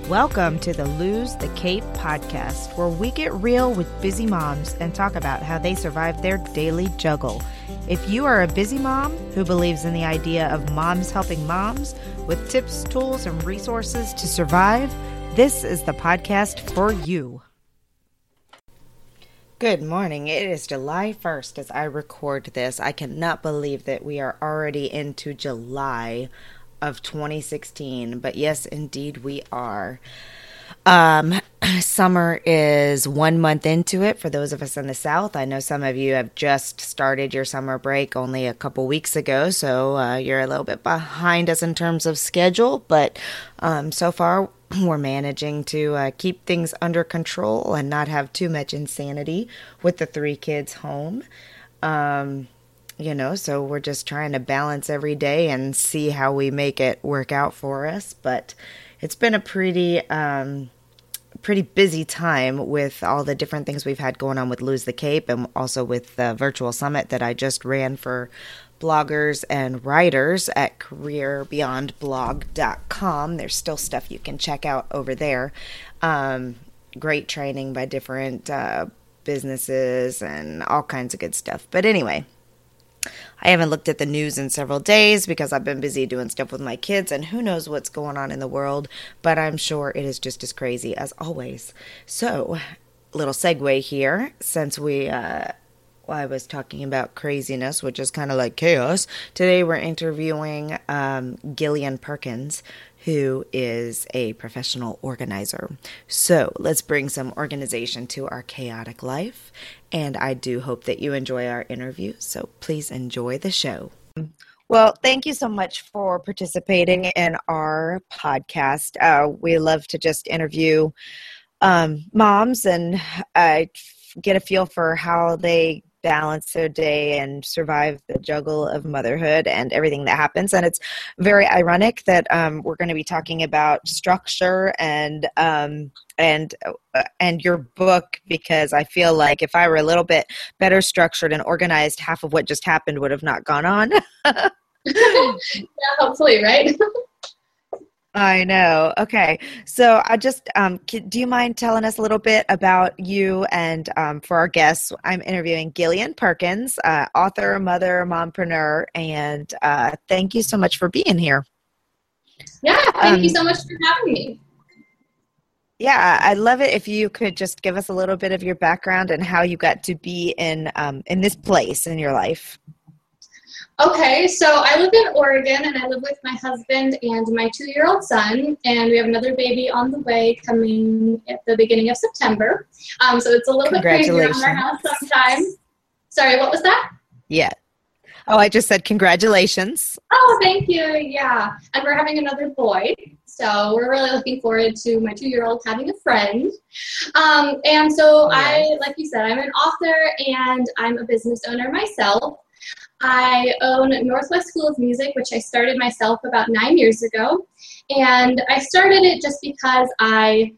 Welcome to the Lose the Cape podcast, where we get real with busy moms and talk about how they survive their daily juggle. If you are a busy mom who believes in the idea of moms helping moms with tips, tools, and resources to survive, this is the podcast for you. Good morning. It is July 1st as I record this. I cannot believe that we are already into July of 2016, but yes, indeed we are. Summer is 1 month into it for those of us in the South. I know some of you have just started your summer break only a couple weeks ago, so you're a little bit behind us in terms of schedule, but so far we're managing to keep things under control and not have too much insanity with the 3 kids home. So we're just trying to balance every day and see how we make it work out for us. But it's been a pretty busy time with all the different things we've had going on with Lose the Cape and also with the virtual summit that I just ran for bloggers and writers at careerbeyondblog.com. There's still stuff you can check out over there. Great training by different businesses and all kinds of good stuff. But anyway, I haven't looked at the news in several days because I've been busy doing stuff with my kids and who knows what's going on in the world, but I'm sure it is just as crazy as always. So, little segue here, since I was talking about craziness, which is kind of like chaos. Today we're interviewing Gillian Perkins, who is a professional organizer. So let's bring some organization to our chaotic life. And I do hope that you enjoy our interview. So please enjoy the show. Well, thank you so much for participating in our podcast. We love to just interview moms and get a feel for how they balance their day and survive the juggle of motherhood and everything that happens. And it's very ironic that we're going to be talking about structure and your book, because I feel like if I were a little bit better structured and organized, half of what just happened would have not gone on. Yeah, hopefully, right? I know. Okay. So I just, do you mind telling us a little bit about you? And for our guests, I'm interviewing Gillian Perkins, author, mother, mompreneur, and thank you so much for being here. Yeah, thank you so much for having me. Yeah, I'd love it if you could just give us a little bit of your background and how you got to be in this place in your life. Okay, so I live in Oregon, and I live with my husband and my 2-year-old son, and we have another baby on the way coming at the beginning of September. So it's a little bit crazy around our house sometimes. Sorry, what was that? Yeah. Oh, I just said congratulations. Oh, thank you. Yeah, and we're having another boy. So we're really looking forward to my 2-year-old having a friend. And so like you said, I'm an author and I'm a business owner myself. I own Northwest School of Music, which I started myself about 9 years ago. And I started it just because I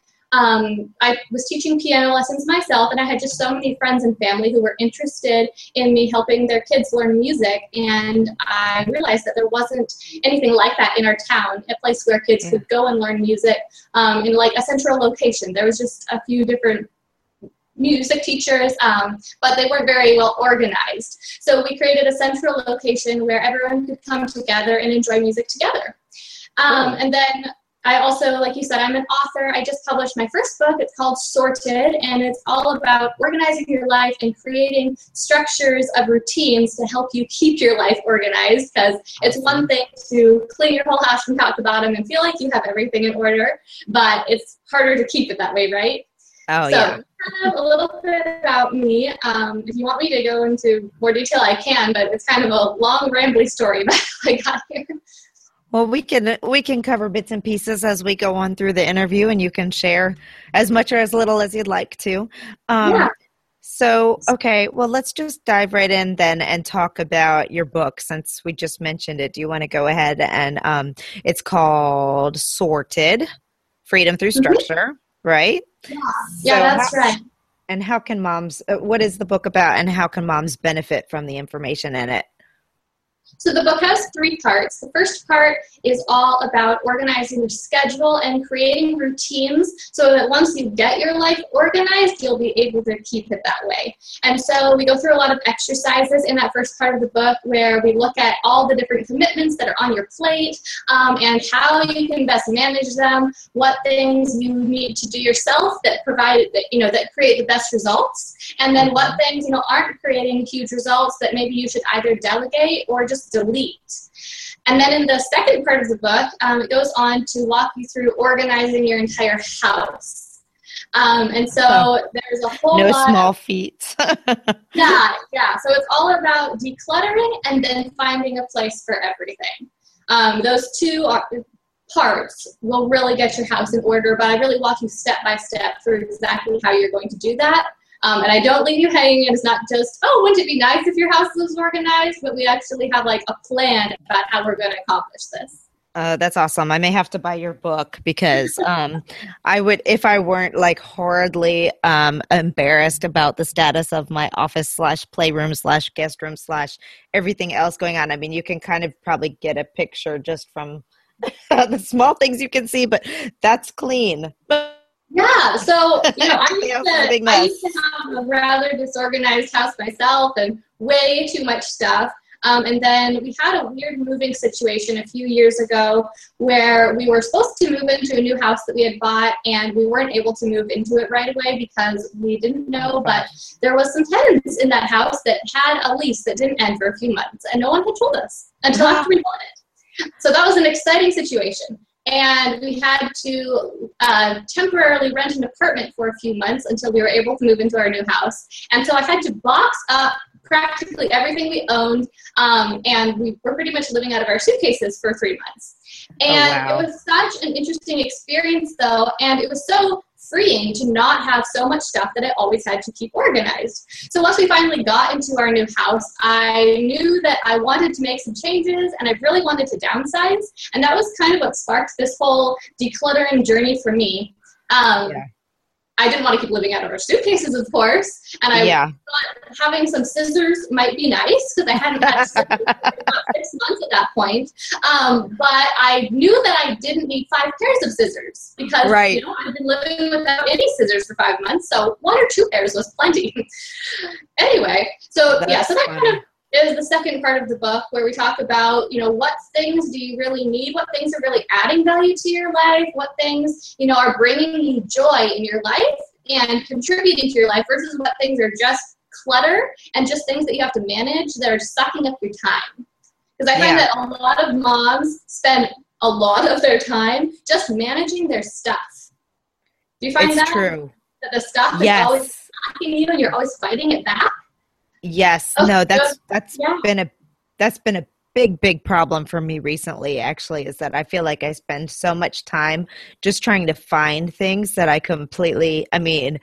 was teaching piano lessons myself, and I had just so many friends and family who were interested in me helping their kids learn music. And I realized that there wasn't anything like that in our town, a place where kids could go and learn music in like a central location. There was just a few different music teachers, but they weren't very well organized. So we created a central location where everyone could come together and enjoy music together. And then I also, like you said, I'm an author. I just published my first book. It's called Sorted, and it's all about organizing your life and creating structures of routines to help you keep your life organized, because it's one thing to clean your whole house from top to bottom and feel like you have everything in order, but it's harder to keep it that way, right? Oh, so, yeah. Kind of a little bit about me. If you want me to go into more detail, I can, but it's kind of a long, rambly story about how I got here. Well, we can cover bits and pieces as we go on through the interview, and you can share as much or as little as you'd like to. Yeah. So, okay, well, let's just dive right in then and talk about your book, since we just mentioned it. Do you want to go ahead and it's called Sorted, Freedom Through Structure, right? Yeah, that's right. And how can moms, what is the book about, and how can moms benefit from the information in it? So the book has 3 parts. The first part is all about organizing your schedule and creating routines so that once you get your life organized, you'll be able to keep it that way. And so we go through a lot of exercises in that first part of the book where we look at all the different commitments that are on your plate and how you can best manage them, what things you need to do yourself that provide, that create the best results, and then what things, aren't creating huge results that maybe you should either delegate or just delete. And then in the second part of the book, it goes on to walk you through organizing your entire house. And so there's a whole lot. No small feats. Yeah. So it's all about decluttering and then finding a place for everything. Those 2 parts will really get your house in order, but I really walk you step by step through exactly how you're going to do that. And I don't leave you hanging. It's not just, wouldn't it be nice if your house was organized? But we actually have a plan about how we're going to accomplish this. That's awesome. I may have to buy your book because I would, if I weren't horridly embarrassed about the status of my office / playroom / guest room / everything else going on. I mean, you can kind of probably get a picture just from the small things you can see, but that's clean. Yeah, so I used to have a rather disorganized house myself and way too much stuff. And then we had a weird moving situation a few years ago where we were supposed to move into a new house that we had bought, and we weren't able to move into it right away because we didn't know, but there was some tenants in that house that had a lease that didn't end for a few months, and no one had told us until after we bought it. So that was an exciting situation. And we had to temporarily rent an apartment for a few months until we were able to move into our new house. And so I had to box up practically everything we owned, and we were pretty much living out of our suitcases for 3 months. And It was such an interesting experience, though, and it was so freeing to not have so much stuff that I always had to keep organized. So once we finally got into our new house, I knew that I wanted to make some changes and I really wanted to downsize. And that was kind of what sparked this whole decluttering journey for me. I didn't want to keep living out of our suitcases, of course. And I thought having some scissors might be nice because I hadn't had scissors for about 6 months at that point. But I knew that I didn't need 5 pairs of scissors because I've been living without any scissors for 5 months. So 1 or 2 pairs was plenty. Anyway, so that kind of is the second part of the book where we talk about, what things do you really need? What things are really adding value to your life? What things, are bringing you joy in your life and contributing to your life versus what things are just clutter and just things that you have to manage that are sucking up your time. Because I find that a lot of moms spend a lot of their time just managing their stuff. Do you find that? True. That the stuff is always attacking you and you're always fighting it back? Yes. No, that's been a big problem for me recently, actually, is that I feel like I spend so much time just trying to find things that I completely, the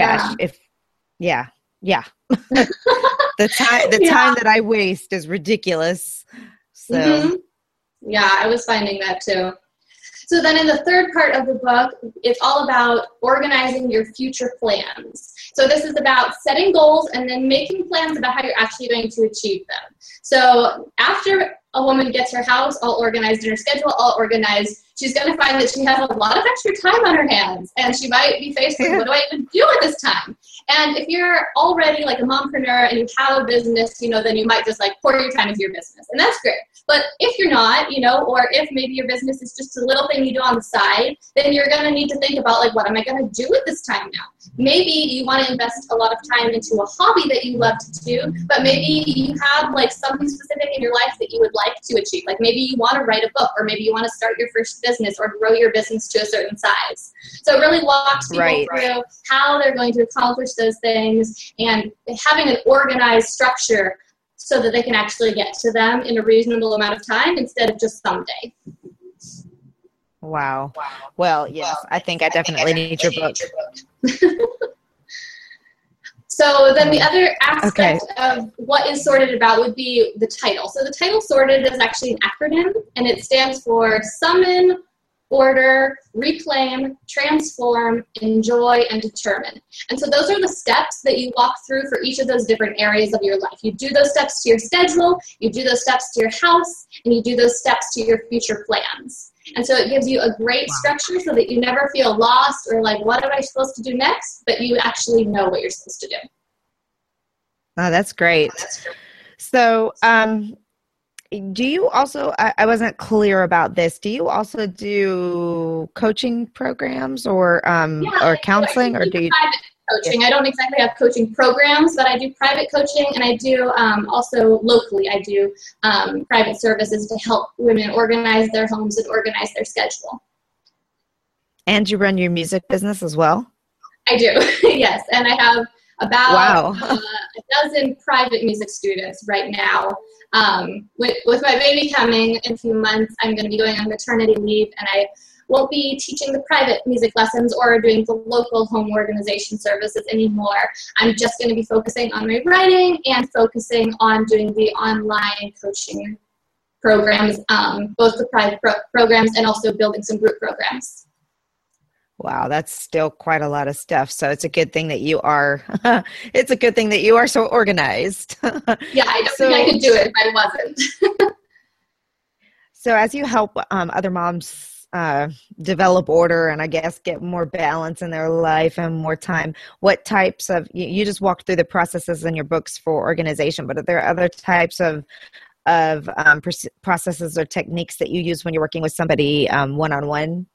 time that I waste is ridiculous. So yeah, I was finding that too. So then in the third part of the book, it's all about organizing your future plans. So this is about setting goals and then making plans about how you're actually going to achieve them. So after a woman gets her house all organized and her schedule all organized, she's going to find that she has a lot of extra time on her hands, and she might be faced with, what do I even do at this time? And if you're already like a mompreneur and you have a business, then you might just pour your time into your business, and that's great. But if you're not, or if maybe your business is just a little thing you do on the side, then you're going to need to think about what am I going to do with this time now? Maybe you want to invest a lot of time into a hobby that you love to do, but maybe you have something specific in your life that you would like to achieve. Like maybe you want to write a book, or maybe you want to start your first business or grow your business to a certain size. So it really walks people through how they're going to accomplish those things and having an organized structure so that they can actually get to them in a reasonable amount of time instead of just someday. Wow. Well, yes, I think I definitely need your book. So then the other aspect of what is Sorted about would be the title. So the title Sorted is actually an acronym, and it stands for Summon, order, reclaim, transform, enjoy, and determine. And so those are the steps that you walk through for each of those different areas of your life. You do those steps to your schedule, you do those steps to your house, and you do those steps to your future plans. And so it gives you a great structure so that you never feel lost or like, what am I supposed to do next? But you actually know what you're supposed to do. Oh, that's great. So, do you also, I wasn't clear about this, do you also do coaching programs or counseling, or do you? Private coaching. I don't exactly have coaching programs, but I do private coaching, and I do also locally, I do private services to help women organize their homes and organize their schedule. And you run your music business as well? I do, yes. And I have about a dozen private music students right now. With my baby coming in a few months, I'm going to be going on maternity leave, and I won't be teaching the private music lessons or doing the local home organization services anymore. I'm just going to be focusing on my writing and focusing on doing the online coaching programs, both the private programs and also building some group programs. Wow, that's still quite a lot of stuff. So it's a good thing that you are, it's a good thing that you are so organized. Yeah, I don't think I could do it if I wasn't. So as you help other moms develop order and I guess get more balance in their life and more time, what types of, you just walked through the processes in your books for organization, but are there other types of processes or techniques that you use when you're working with somebody one-on-one?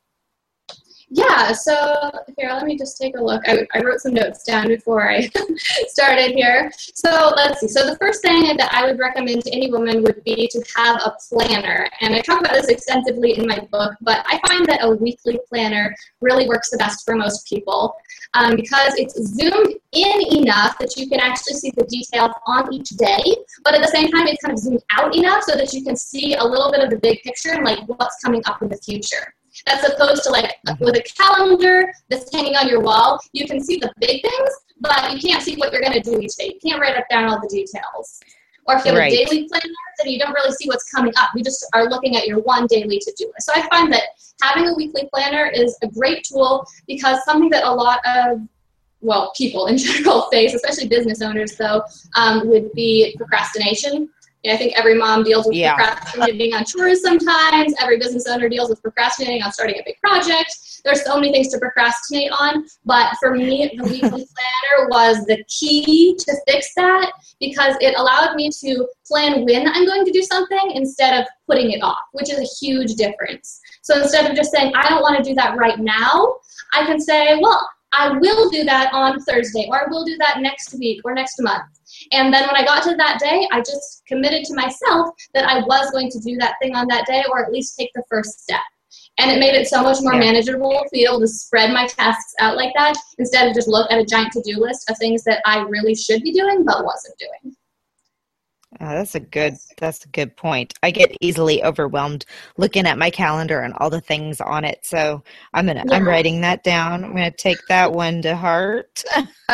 Yeah, so here, let me just take a look. I wrote some notes down before I started here. So let's see. So the first thing that I would recommend to any woman would be to have a planner. And I talk about this extensively in my book, but I find that a weekly planner really works the best for most people because it's zoomed in enough that you can actually see the details on each day, but at the same time, it's kind of zoomed out enough so that you can see a little bit of the big picture and like what's coming up in the future. That's opposed to like with a calendar that's hanging on your wall, you can see the big things, but you can't see what you're going to do each day. You can't write down all the details. Or if you have a daily planner, then you don't really see what's coming up. You just are looking at your one daily to-do list. So I find that having a weekly planner is a great tool because something that a lot of, well, people in general face, especially business owners though, would be procrastination. I think every mom deals with procrastinating on chores sometimes. Every business owner deals with procrastinating on starting a big project. There's so many things to procrastinate on. But for me, the weekly planner was the key to fix that because it allowed me to plan when I'm going to do something instead of putting it off, which is a huge difference. So instead of just saying, I don't want to do that right now, I can say, well, I will do that on Thursday, or I will do that next week or next month. And then when I got to that day, I just committed to myself that I was going to do that thing on that day, or at least take the first step. And it made it so much more manageable to be able to spread my tasks out like that instead of just look at a giant to-do list of things that I really should be doing but wasn't doing. That's a good point. I get easily overwhelmed looking at my calendar and all the things on it. So I'm writing that down. I'm gonna take that one to heart.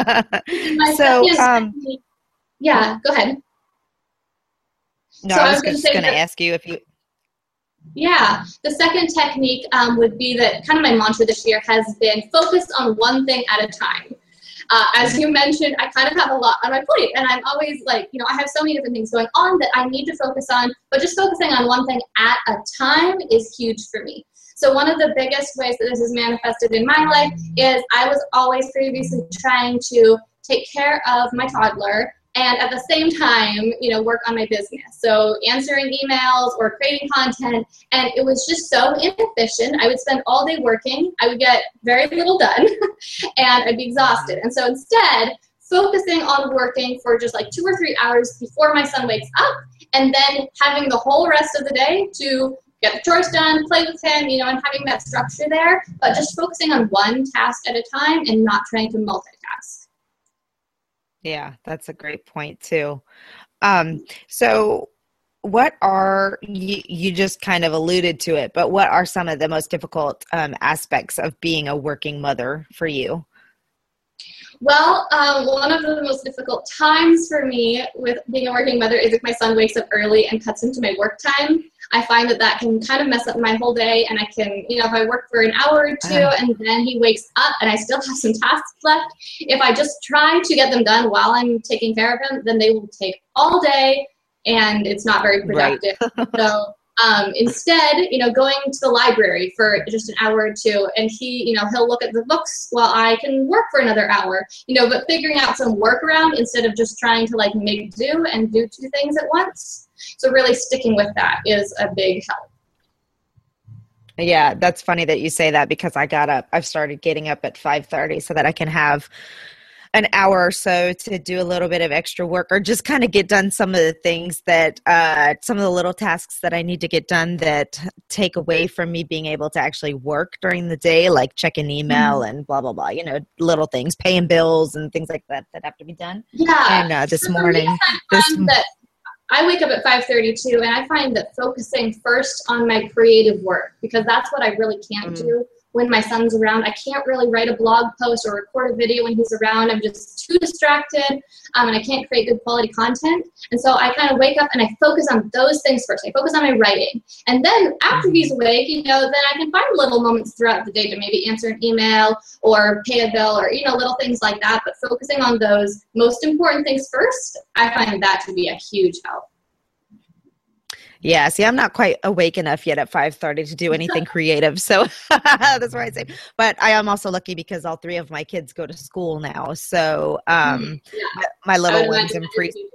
So go ahead. No, so I was just gonna ask you if you. Yeah, the second technique would be that kind of my mantra this year has been focus on one thing at a time. As you mentioned, I kind of have a lot on my plate, and I'm always like, I have so many different things going on that I need to focus on, but just focusing on one thing at a time is huge for me. So one of the biggest ways that this is manifested in my life is I was always previously trying to take care of my toddler and at the same time, work on my business. So answering emails or creating content, and it was just so inefficient. I would spend all day working. I would get very little done, and I'd be exhausted. And so instead, focusing on working for just like 2 or 3 hours before my son wakes up, and then having the whole rest of the day to get the chores done, play with him, and having that structure there, but just focusing on one task at a time and not trying to multitask. Yeah, that's a great point too. So what are, you just kind of alluded to it, but what are some of the most difficult aspects of being a working mother for you? Well, one of the most difficult times for me with being a working mother is if my son wakes up early and cuts into my work time. I find that can kind of mess up my whole day, and I can, if I work for an hour or two and then he wakes up and I still have some tasks left, if I just try to get them done while I'm taking care of him, then they will take all day and it's not very productive. Right. So instead, going to the library for just an hour or two, and he'll look at the books while I can work for another hour, but figuring out some workaround instead of just trying to make do and do two things at once. So really sticking with that is a big help. Yeah, that's funny that you say that, because I've started getting up at 5:30 so that I can have an hour or so to do a little bit of extra work, or just kind of get done some of the things that, some of the little tasks that I need to get done that take away from me being able to actually work during the day, like checking email and blah, blah, blah, little things, paying bills and things like that have to be done. Yeah. And this morning, I wake up at 5:32, and I find that focusing first on my creative work, because that's what I really can't do when my son's around. I can't really write a blog post or record a video when he's around. I'm just too distracted, and I can't create good quality content. And so I kind of wake up and I focus on those things first. I focus on my writing. And then after he's awake, then I can find little moments throughout the day to maybe answer an email or pay a bill or, little things like that. But focusing on those most important things first, I find that to be a huge help. Yeah, see, I'm not quite awake enough yet at 5:30 to do anything creative, so that's why I say. But I am also lucky because all three of my kids go to school now, so my little ones in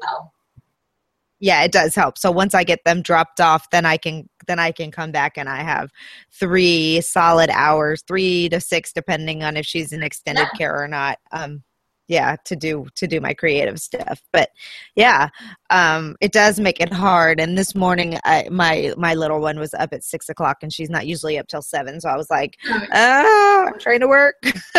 Yeah, it does help. So once I get them dropped off, then I can come back and I have 3 solid hours, 3 to 6, depending on if she's in extended care or not. To do my creative stuff. But it does make it hard. And this morning, my little one was up at 6:00 and she's not usually up till 7. So I was like, I'm trying to work.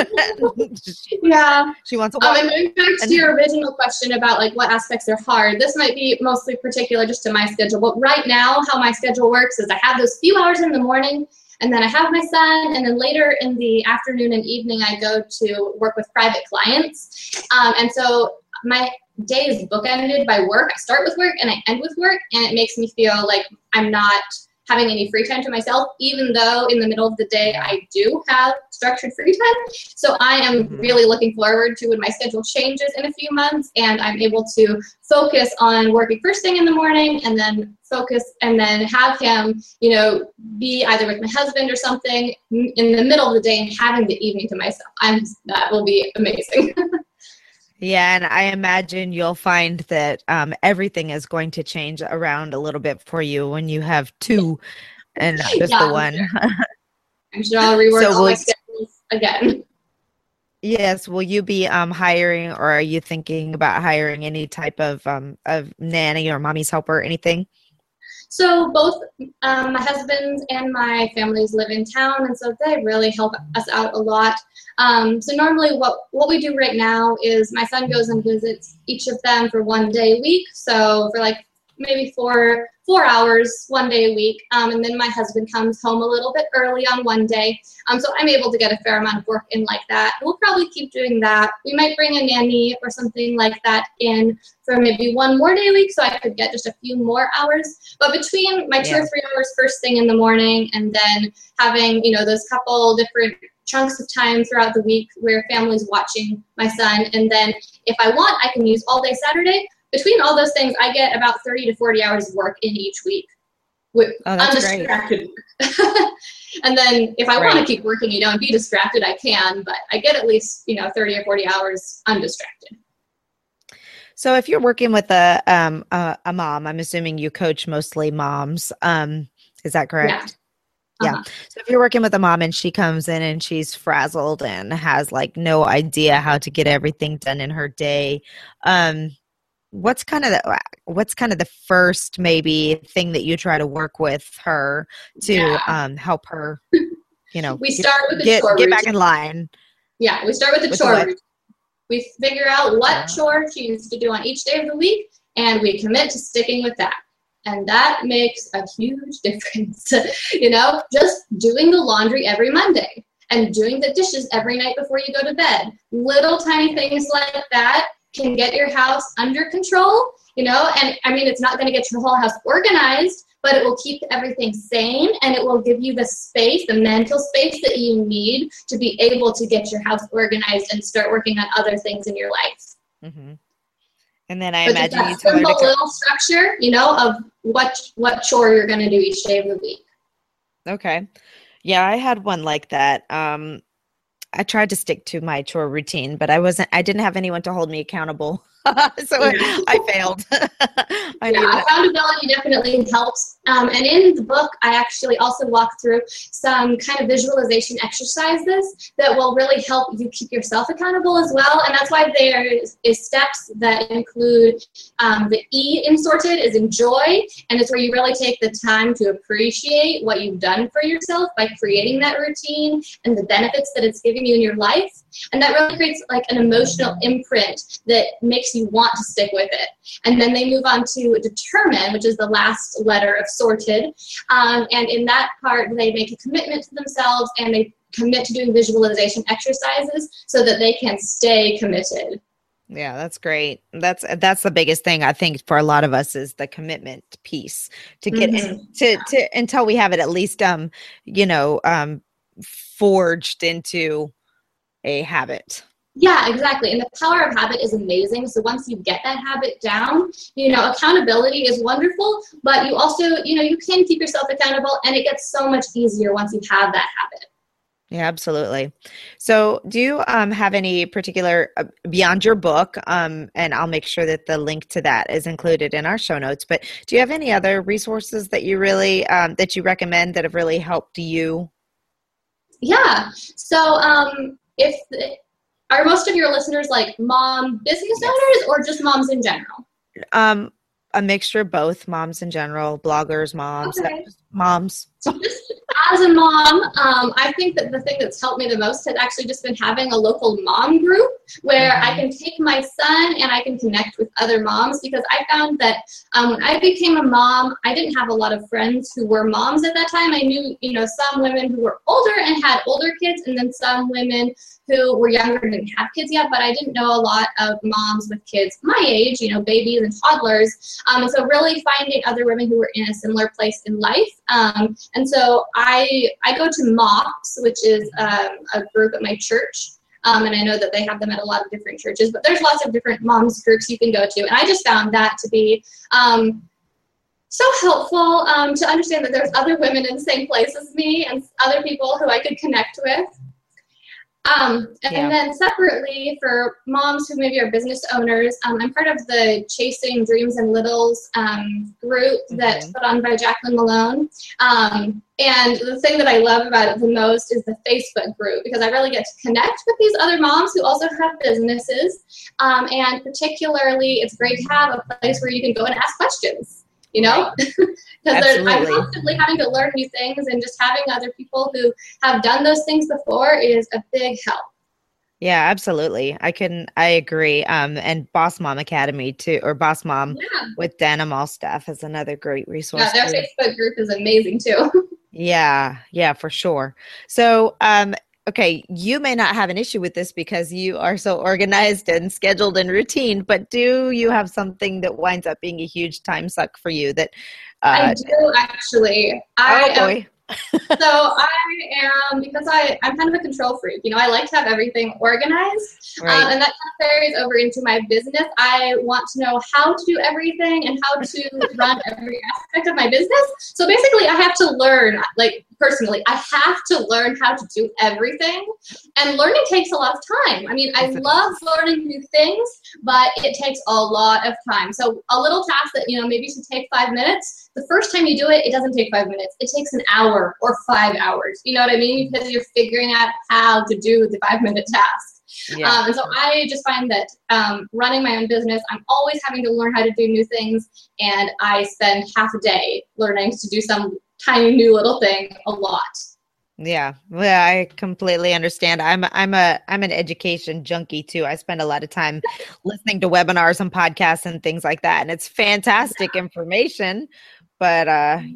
She wants to work. And going back to your original question about what aspects are hard, this might be mostly particular just to my schedule. But right now, how my schedule works is I have those few hours in the morning, and then I have my son, and then later in the afternoon and evening, I go to work with private clients. And so my day is bookended by work. I start with work and I end with work, and it makes me feel like I'm not having any free time to myself, even though in the middle of the day I do have structured free time. So I am really looking forward to when my schedule changes in a few months and I'm able to focus on working first thing in the morning, and then have him, be either with my husband or something in the middle of the day and having the evening to myself. That will be amazing. Yeah, and I imagine you'll find that everything is going to change around a little bit for you when you have 2 and not just the one. Sure. I'm sure I'll rework all my schedules again. Yes. Will you be hiring, or are you thinking about hiring any type of nanny or mommy's helper or anything? So both my husband and my families live in town, and so they really help us out a lot. So normally what we do right now is my son goes and visits each of them for 1 day a week. So for maybe 4 hours, 1 day a week. And then my husband comes home a little bit early on 1 day. So I'm able to get a fair amount of work in like that. We'll probably keep doing that. We might bring a nanny or something like that in for maybe 1 more day a week, so I could get just a few more hours. But between my 2 or 3 hours first thing in the morning, and then having, those couple different chunks of time throughout the week where family's watching my son, and then if I want, I can use all day Saturday. Between all those things, I get about 30 to 40 hours of work in each week with undistracted work. And then if I want to keep working, and be distracted, I can, but I get at least, 30 or 40 hours undistracted. So if you're working with a mom, I'm assuming you coach mostly moms. Is that correct? Yeah. So if you're working with a mom and she comes in and she's frazzled and has no idea how to get everything done in her day, what's kind of the first maybe thing that you try to work with her to help her, we start with the chore get back in line. Yeah, we start with the chore routine. We figure out what chore she needs to do on each day of the week, and we commit to sticking with that. And that makes a huge difference. Just doing the laundry every Monday and doing the dishes every night before you go to bed. Little tiny things like that can get your house under control, and I mean, it's not going to get your whole house organized, but it will keep everything sane, and it will give you the space, the mental space that you need to be able to get your house organized and start working on other things in your life. Mm-hmm. And then I but imagine just you that tell her simple to little structure, of what chore you're going to do each day of the week. Okay. Yeah, I had one like that. I tried to stick to my chore routine, but I didn't have anyone to hold me accountable. So Yeah. I failed. I Yeah, needed accountability definitely helps. And in the book, I actually also walk through some kind of visualization exercises that will really help you keep yourself accountable as well. And that's why there is steps that include the E in Sorted is enjoy. And it's where you really take the time to appreciate what you've done for yourself by creating that routine and the benefits that it's giving you in your life. And that really creates like an emotional imprint that makes you want to stick with it. And then they move on to determine, which is the last letter of Sorted. And in that part, they make a commitment to themselves and they commit to doing visualization exercises so that they can stay committed. Yeah, that's great. That's the biggest thing I think for a lot of us is the commitment piece to get in, to until we have it at least forged into a habit. Yeah, exactly. And the power of habit is amazing. So once you get that habit down, accountability is wonderful, but you also, you can keep yourself accountable, and it gets so much easier once you have that habit. Yeah, absolutely. So do you have any particular, beyond your book, and I'll make sure that the link to that is included in our show notes, but do you have any other resources that you really, that you recommend that have really helped you? Yeah. So are most of your listeners like mom business owners or just moms in general? A mixture of both, moms in general, bloggers, moms, Okay. moms. As a mom, I think that the thing that's helped me the most has actually just been having a local mom group where I can take my son and I can connect with other moms, because I found that when I became a mom, I didn't have a lot of friends who were moms at that time. I knew, some women who were older and had older kids, and then some women who were younger and didn't have kids yet, but I didn't know a lot of moms with kids my age, babies and toddlers. And so really finding other women who were in a similar place in life. And so I go to MOPS, which is a group at my church. And I know that they have them at a lot of different churches, but there's lots of different moms groups you can go to. And I just found that to be so helpful to understand that there's other women in the same place as me and other people who I could connect with. And then separately for moms who maybe are business owners, I'm part of the Chasing Dreams and Littles group that's put on by Jacqueline Malone. And the thing that I love about it the most is the Facebook group, because I really get to connect with these other moms who also have businesses. And particularly, it's great to have a place where you can go and ask questions. Because I'm constantly having to learn new things, and just having other people who have done those things before is a big help. Yeah, absolutely. I agree. And Boss Mom Academy too, or Boss Mom with Dana Malstaff is another great resource. Yeah, their Facebook group is amazing too. Yeah, for sure. So, okay, you may not have an issue with this because you are so organized and scheduled and routine, but do you have something that winds up being a huge time suck for you that I do actually. boy. So I am, because I'm kind of a control freak. I like to have everything organized, Right. and that kind of carries over into my business. I want to know how to do everything and how to run every aspect of my business. So basically, I have to learn, personally, I have to learn how to do everything, and learning takes a lot of time. I mean, I love learning new things, but it takes a lot of time. So a little task that, maybe should take 5 minutes, the first time you do it, it doesn't take 5 minutes. It takes an hour or 5 hours. You know what I mean? Because you're figuring out how to do the 5-minute task. Yeah. And so I just find that running my own business, I'm always having to learn how to do new things. And I spend half a day learning to do some tiny new little thing a lot. Yeah. Well, I completely understand. I'm an education junkie too. I spend a lot of time listening to webinars and podcasts and things like that. And it's fantastic information, but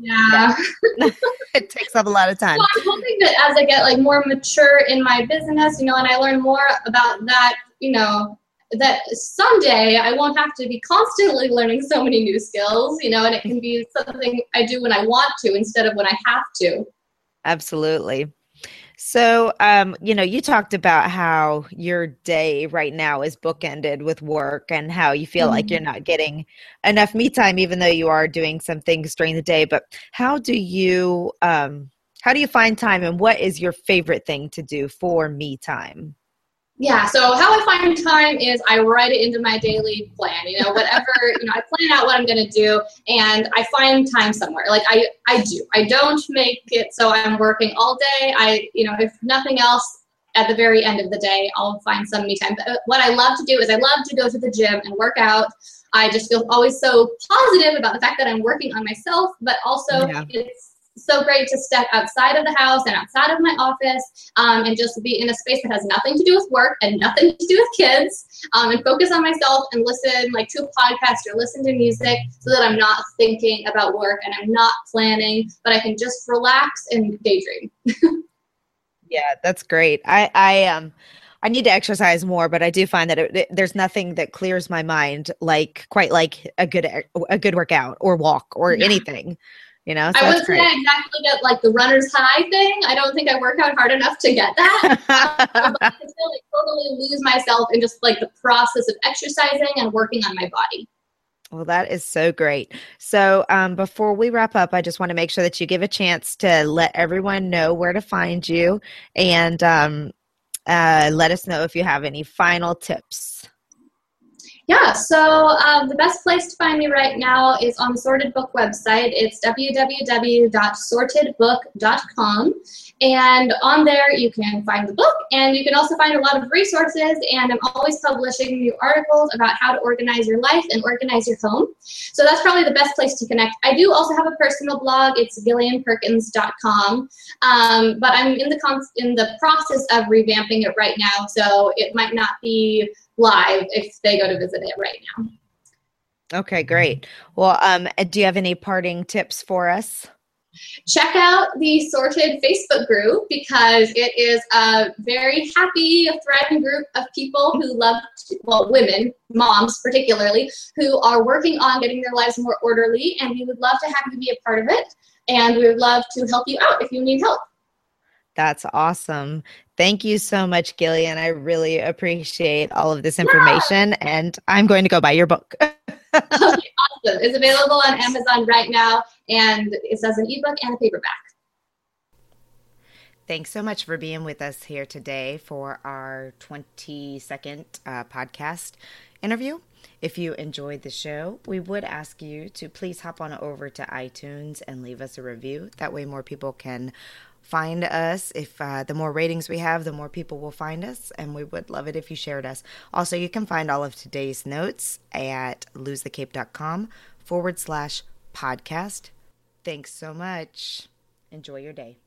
it takes up a lot of time. So I'm hoping that as I get more mature in my business, and I learn more about that, that someday I won't have to be constantly learning so many new skills, and it can be something I do when I want to instead of when I have to. Absolutely. So, you talked about how your day right now is bookended with work and how you feel like you're Mhm. not getting enough me time, even though you are doing some things during the day. But how do you find time, and what is your favorite thing to do for me time? Yeah, so how I find time is I write it into my daily plan. Whatever, I plan out what I'm going to do and I find time somewhere. Like I do. I don't make it so I'm working all day. If nothing else, at the very end of the day, I'll find some me time. But what I love to do is I love to go to the gym and work out. I just feel always so positive about the fact that I'm working on myself, but also Yeah. it's so great to step outside of the house and outside of my office, and just be in a space that has nothing to do with work and nothing to do with kids, and focus on myself and listen like to a podcast or listen to music so that I'm not thinking about work and I'm not planning, but I can just relax and daydream. Yeah, that's great. I need to exercise more, but I do find that there's nothing that clears my mind quite like a good workout or walk or anything, so I that's would say great. I exactly get like the runner's high thing. I don't think I work out hard enough to get that. But I can still like totally lose myself in just like the process of exercising and working on my body. Well, that is so great. So, before we wrap up, I just want to make sure that you give a chance to let everyone know where to find you and let us know if you have any final tips. Yeah, so the best place to find me right now is on the Sorted Book website. It's www.sortedbook.com. And on there, you can find the book, and you can also find a lot of resources. And I'm always publishing new articles about how to organize your life and organize your home. So that's probably the best place to connect. I do also have a personal blog. It's gillianperkins.com. But I'm in the process of revamping it right now, so it might not be live if they go to visit it right now. Okay, great. Well, do you have any parting tips for us? Check out the Sorted Facebook group because it is a very happy, thriving group of people who love, women, moms particularly, who are working on getting their lives more orderly, and we would love to have you be a part of it, and we would love to help you out if you need help. That's awesome. Thank you so much, Gillian. I really appreciate all of this Yeah. information, and I'm going to go buy your book. Okay, awesome. It's available on Amazon right now, and it's as an ebook and a paperback. Thanks so much for being with us here today for our 22nd podcast interview. If you enjoyed the show, we would ask you to please hop on over to iTunes and leave us a review. That way more people can find us. If the more ratings we have, the more people will find us, and we would love it if you shared us. Also, you can find all of today's notes at losethecape.com/podcast. Thanks so much. Enjoy your day.